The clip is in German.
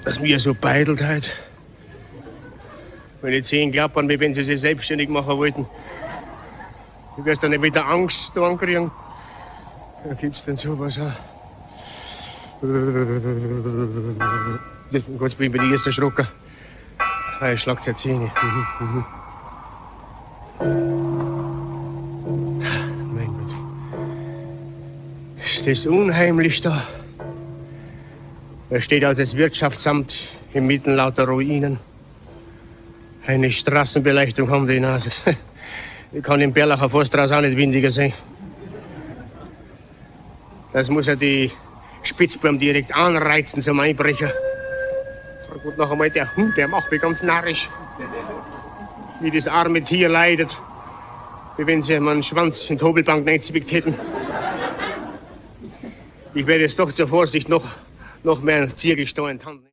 dass mir so beidelt hat. Wenn ich 10 klappern, wie wenn sie sich selbstständig machen wollten. Du wirst dann nicht wieder Angst ankriegen. Da gibt's denn sowas auch. Gott, bin ich erst erschrocken. Er schlagt seine Zähne. Mein Gott. Ist das unheimlich da? Da steht also das Wirtschaftsamt inmitten lauter Ruinen. Eine Straßenbeleuchtung haben die Nase. Ich kann im Berlacher Forsthaus auch nicht windiger sein. Das muss ja die Spitzbuben direkt anreizen zum Einbrecher. Und noch einmal der Hund, der macht mich ganz narrisch. Wie das arme Tier leidet. Wie wenn sie ihm einen Schwanz in die Hobelbank reingezwickt hätten. Ich werde jetzt doch zur Vorsicht noch mehr Ziegelstein in die Hand nehmen.